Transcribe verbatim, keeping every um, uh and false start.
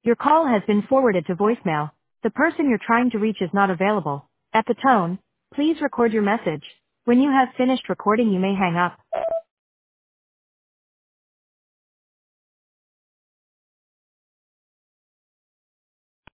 Your call has been forwarded to voicemail. The person you're trying to reach is not available. At the tone, please record your message. When you have finished recording, you may hang up.